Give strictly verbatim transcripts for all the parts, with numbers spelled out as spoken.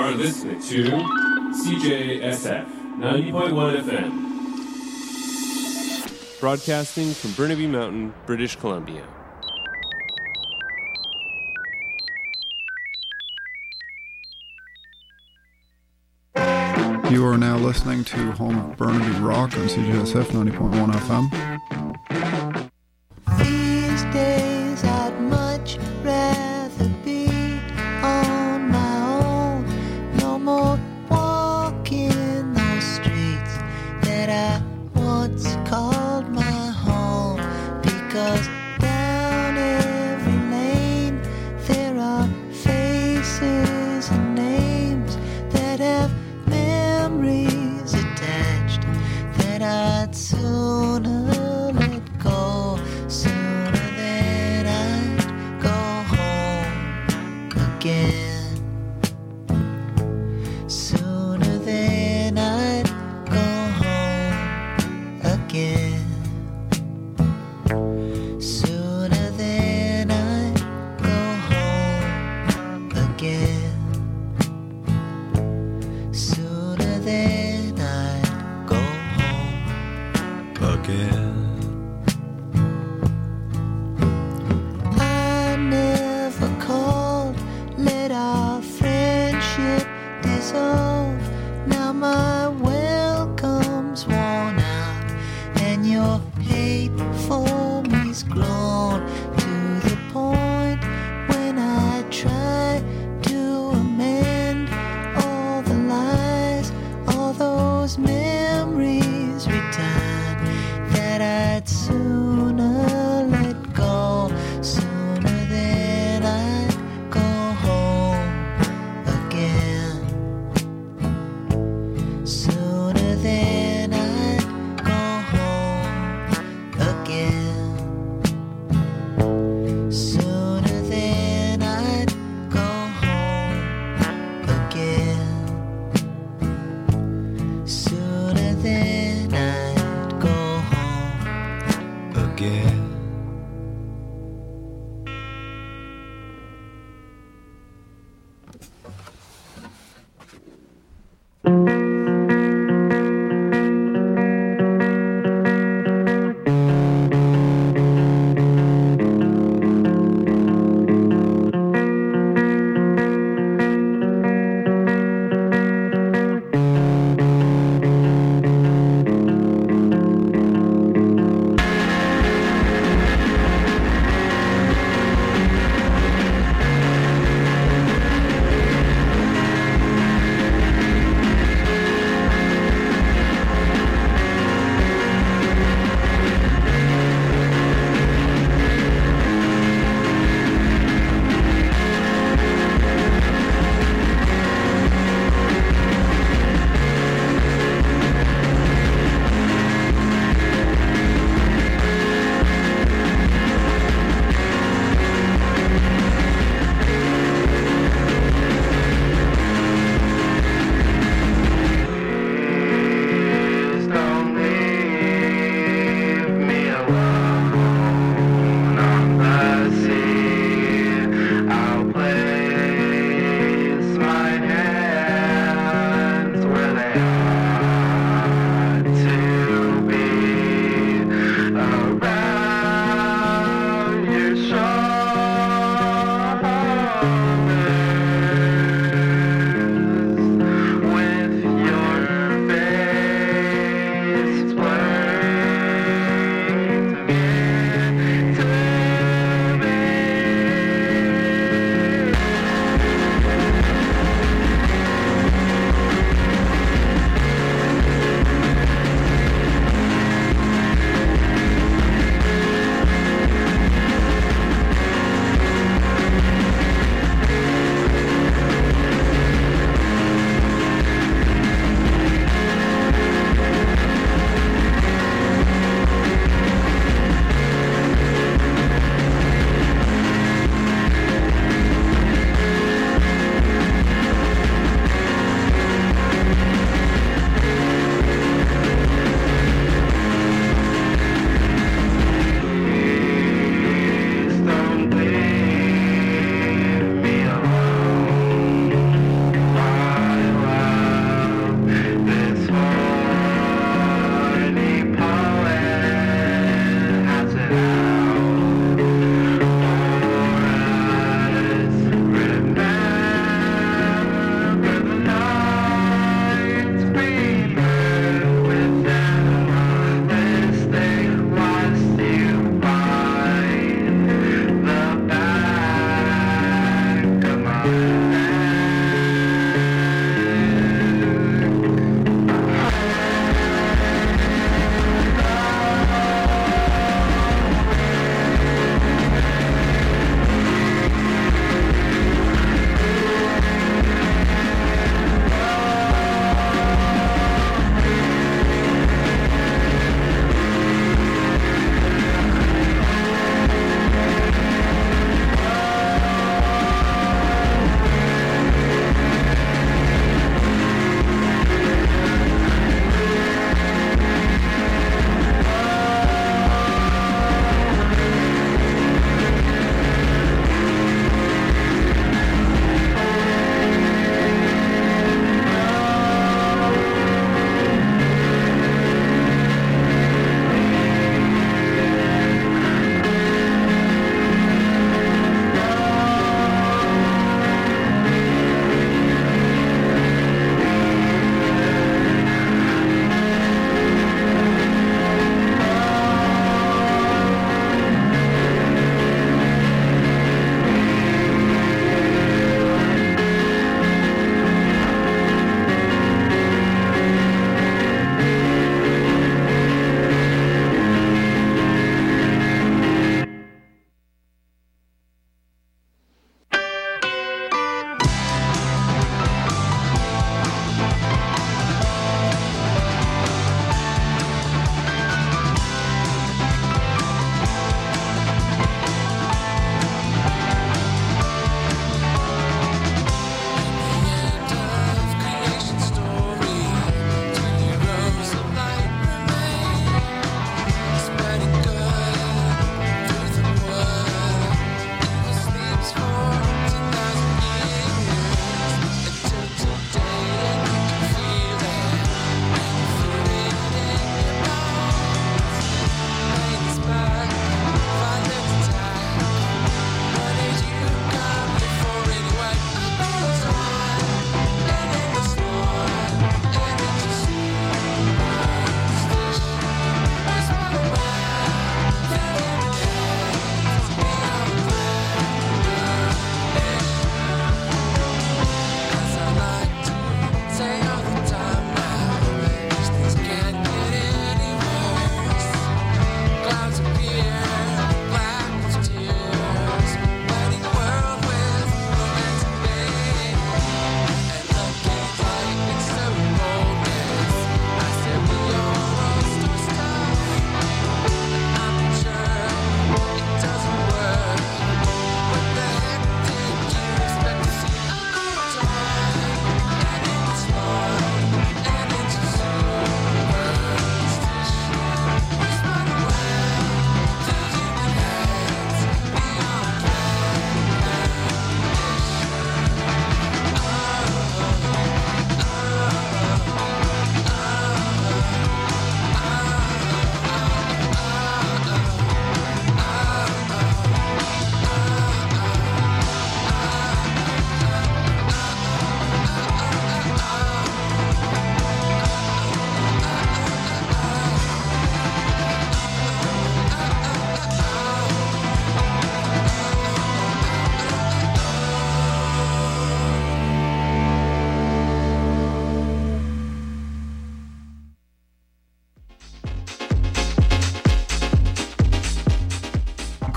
are listening to C J S F ninety point one F M, broadcasting from Burnaby Mountain, British Columbia. You are now listening to Home of Burnaby Rock on C J S F ninety point one F M. These days I'd much rather be on my own. No more walking those streets that I once called my home. Because down every lane there are faces and names that have memories attached that I'd sooner let go, sooner than I'd go home again, sooner than I'd go home again, sooner than I'd go home again. Sooner than I'd go home again. I never called, let our friendship dissolve. Now my welcome's worn out, and your hate for me's grown to the point when I try to amend all the lies, all those memories return that I'd sooner let go, sooner than I'd go home again, sooner than I'd go home again, sooner than I'd go home again, sooner than I'd go home again.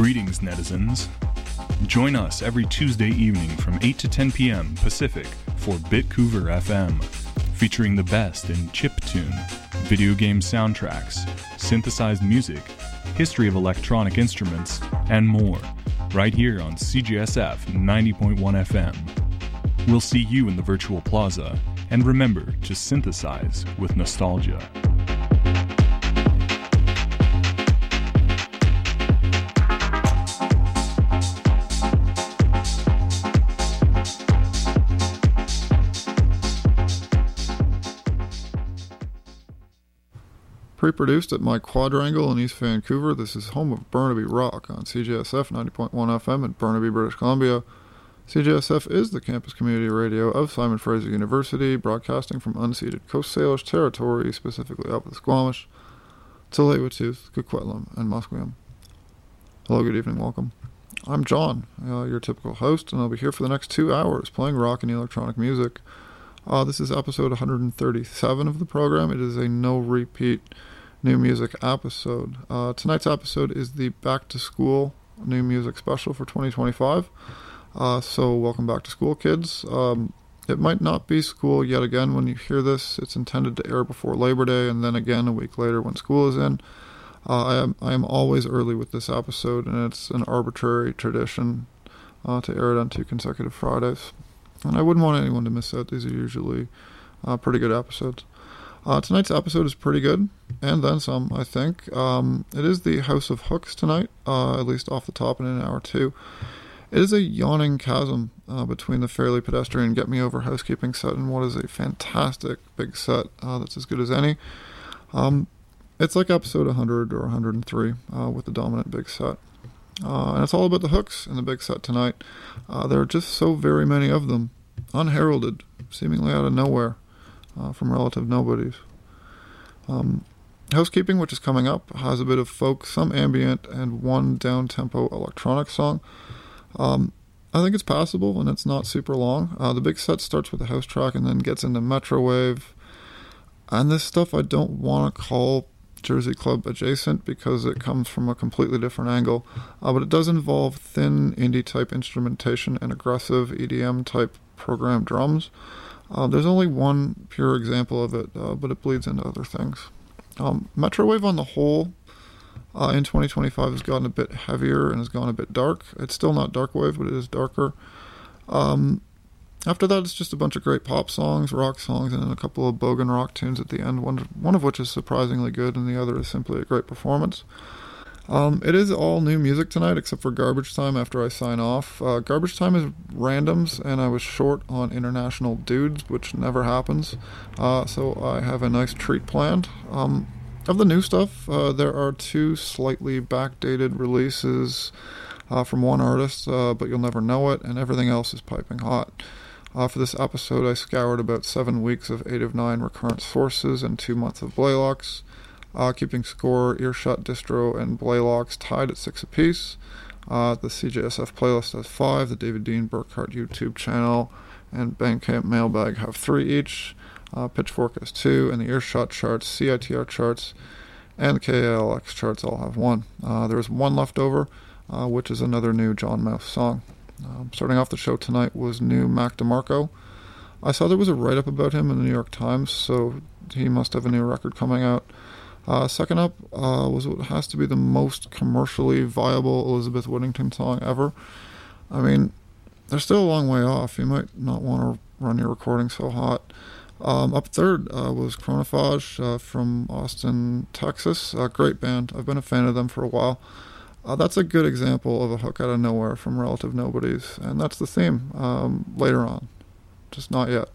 Greetings, netizens. Join us every Tuesday evening from eight to ten p.m. Pacific for Bitcouver F M, featuring the best in chiptune, video game soundtracks, synthesized music, history of electronic instruments, and more, right here on C J S F ninety point one F M. We'll see you in the virtual plaza, and remember to synthesize with nostalgia. Pre-produced at my quadrangle in East Vancouver, this is home of Burnaby Rock on C J S F ninety point one F M in Burnaby, British Columbia. C J S F is the campus community radio of Simon Fraser University, broadcasting from unceded Coast Salish territory, specifically up the Squamish, Tsleil-Waututh, Coquitlam, and Musqueam. Hello, good evening, welcome. I'm John, uh, your typical host, and I'll be here for the next two hours playing rock and electronic music. Uh, this is episode one hundred thirty-seven of the program. It is a no-repeat new music episode. Uh, tonight's episode is the Back to School new music special for twenty twenty-five. Uh, so welcome back to school, kids. Um, it might not be school yet again when you hear this. It's intended to air before Labor Day and then again a week later when school is in. Uh, I am I am always early with this episode, and it's an arbitrary tradition uh, to air it on two consecutive Fridays. And I wouldn't want anyone to miss out. These are usually uh, pretty good episodes. Uh, tonight's episode is pretty good, and then some, I think. Um, it is the House of Hooks tonight, uh, at least off the top in an hour or two. It is a yawning chasm uh, between the fairly pedestrian Get Me Over housekeeping set and what is a fantastic big set uh, that's as good as any. Um, it's like episode one hundred or one hundred three uh, with the dominant big set. Uh, and it's all about the hooks in the big set tonight. Uh, there are just so very many of them, unheralded, seemingly out of nowhere. Uh, from relative nobodies. Um, Housekeeping, which is coming up, has a bit of folk, some ambient, and one down-tempo electronic song. Um, I think it's passable, and it's not super long. Uh, the big set starts with a house track and then gets into Metrowave. And this stuff I don't want to call Jersey Club adjacent because it comes from a completely different angle. Uh, but it does involve thin indie-type instrumentation and aggressive E D M-type programmed drums. Uh, there's only one pure example of it, uh, but it bleeds into other things. Um, Metrowave on the whole uh, in twenty twenty-five has gotten a bit heavier and has gone a bit dark. It's still not dark wave, but it is darker. Um, after that, it's just a bunch of great pop songs, rock songs, and then a couple of bogan rock tunes at the end, one, one of which is surprisingly good, and the other is simply a great performance. Um, it is all new music tonight, except for Garbage Time after I sign off. Uh, Garbage Time is randoms, and I was short on international dudes, which never happens. Uh, so I have a nice treat planned. Um, of the new stuff, uh, there are two slightly backdated releases uh, from one artist, uh, but you'll never know it, and everything else is piping hot. Uh, for this episode, I scoured about seven weeks of eight of nine recurrent sources and two months of Blaylocks. Uh, keeping score, Earshot, Distro, and Blaylocks tied at six apiece. Uh, the C J S F playlist has five. The David Dean Burkhart YouTube channel and Bandcamp Mailbag have three each. Uh, Pitchfork has two, and the Earshot charts, C I T R charts, and the K A L X charts all have one. Uh, there is one left over, uh, which is another new John Mouse song. Um, starting off the show tonight was new Mac DeMarco. I saw there was a write-up about him in the New York Times, so he must have a new record coming out. Uh, second up uh, was what has to be the most commercially viable Elizabeth Whittington song ever. I mean, they're still a long way off. You might not want to run your recording so hot. Um, up third uh, was Chronophage uh, from Austin, Texas. A great band. I've been a fan of them for a while. Uh, that's a good example of a hook out of nowhere from relative nobodies, and that's the theme um, later on. Just not yet.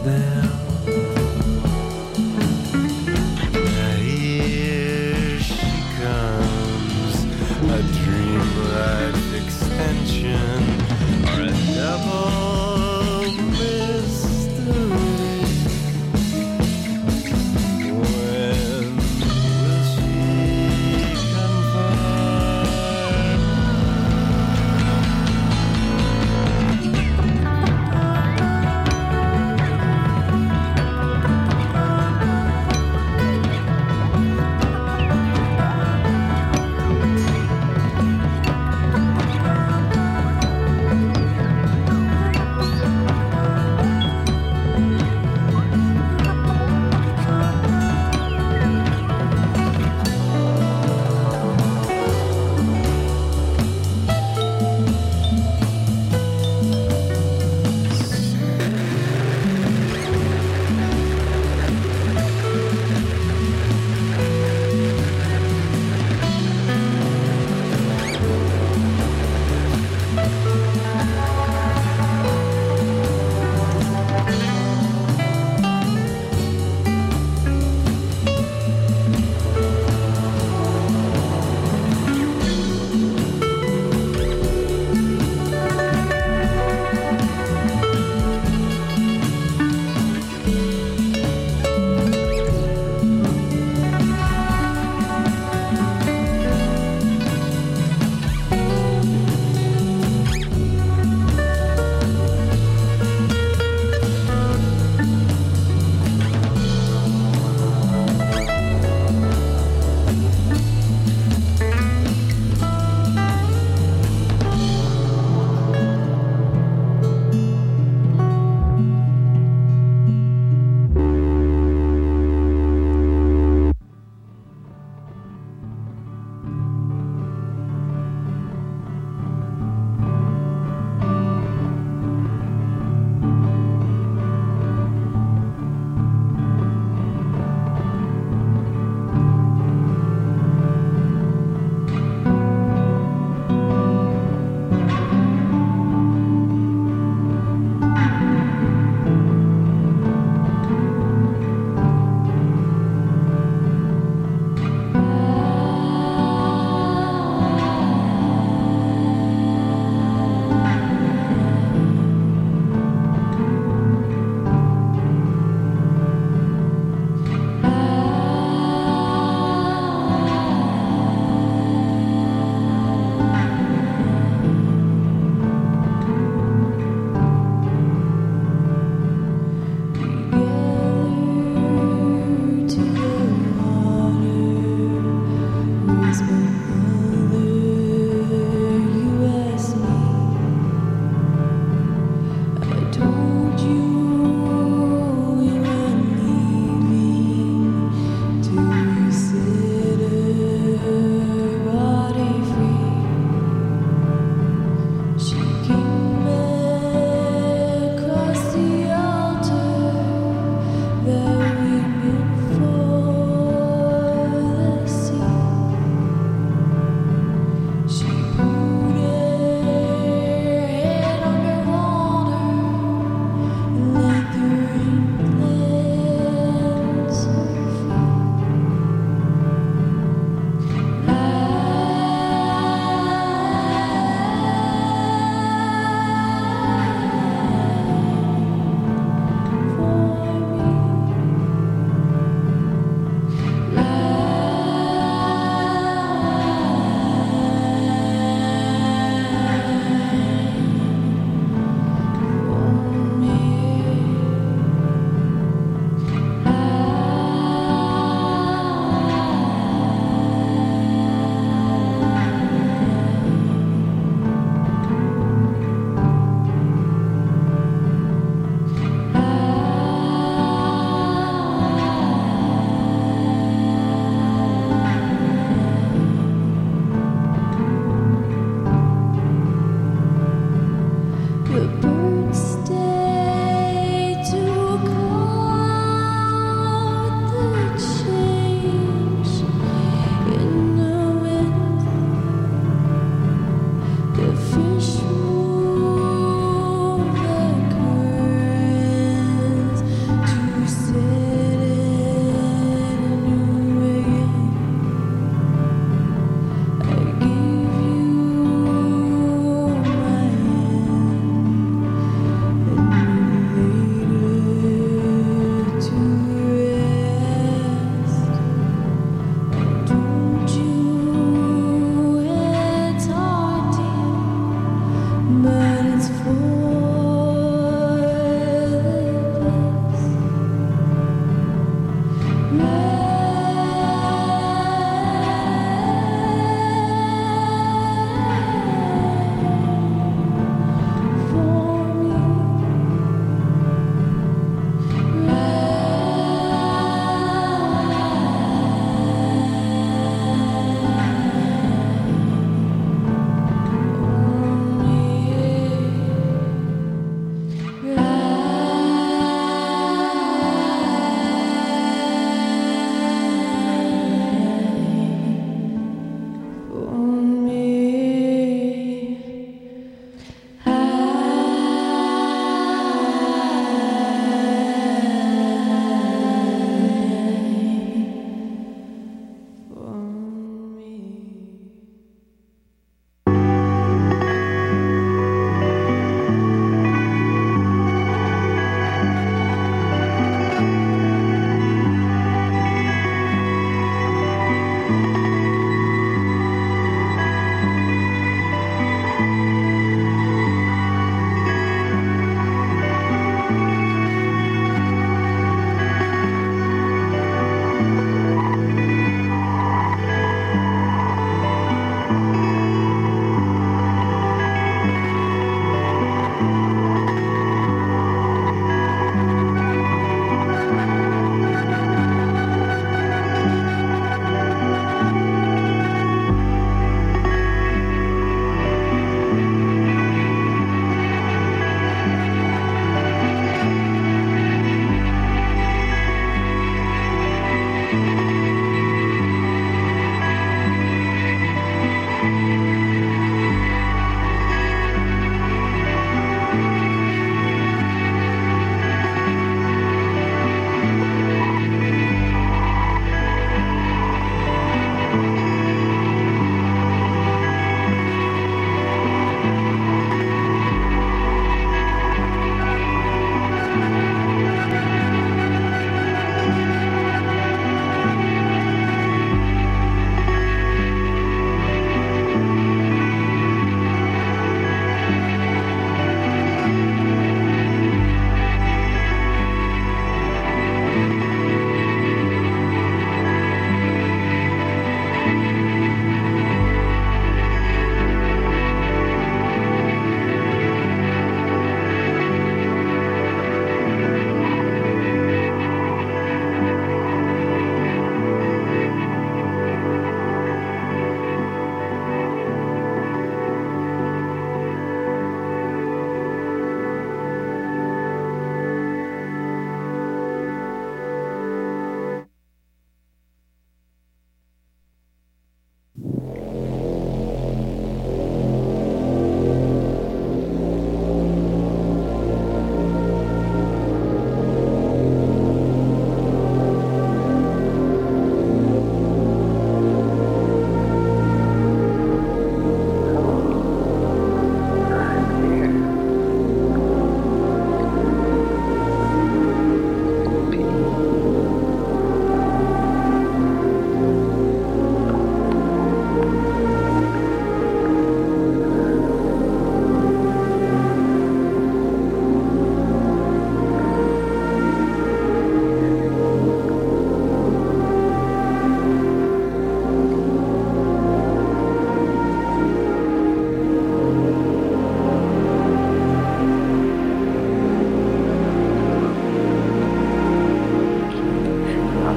them. Now here she comes, a dream life extension or a double mystery. When will she confirm?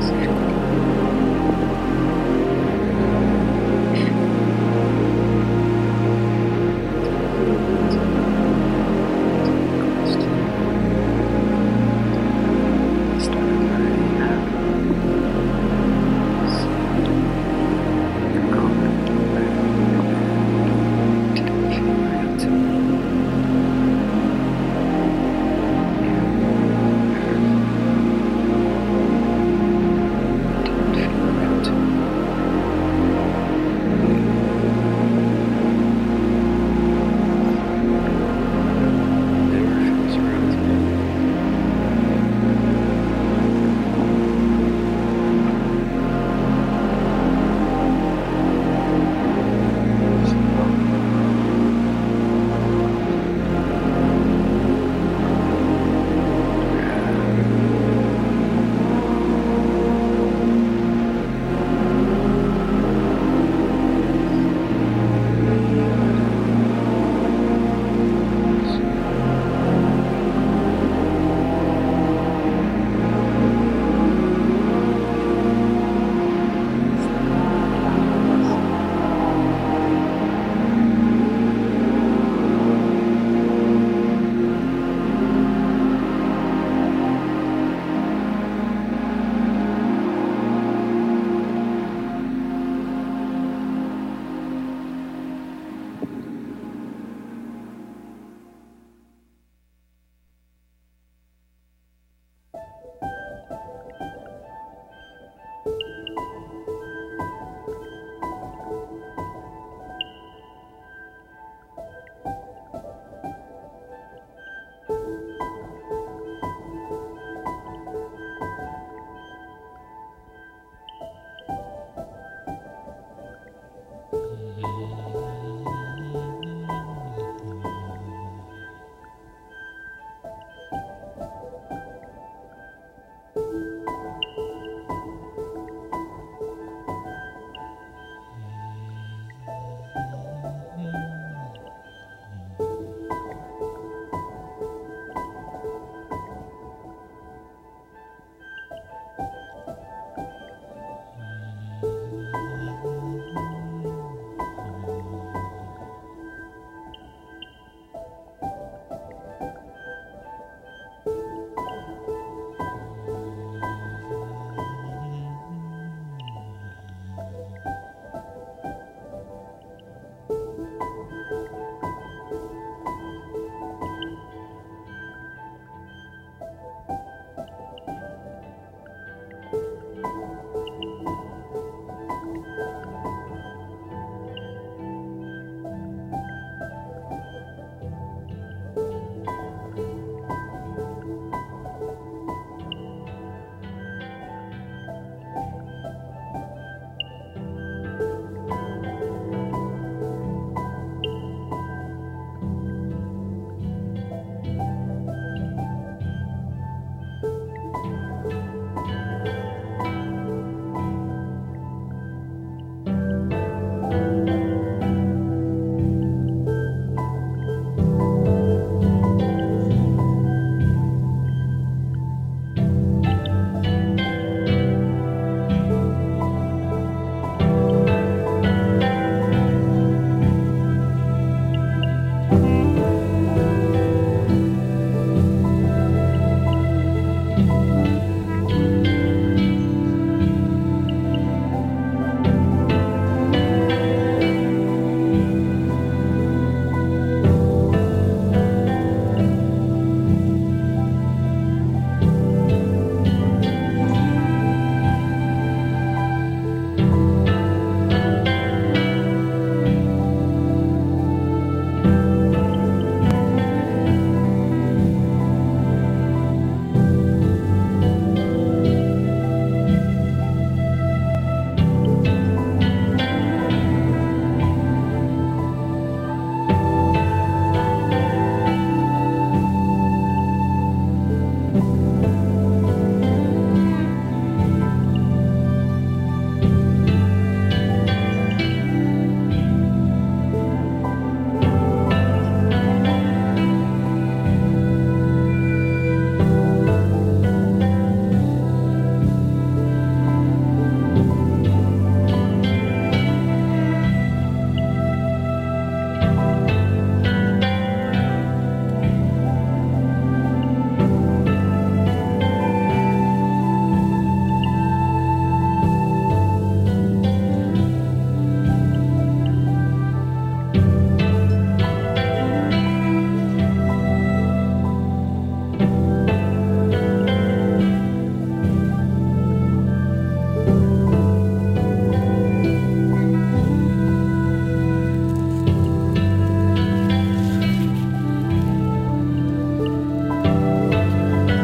sequel.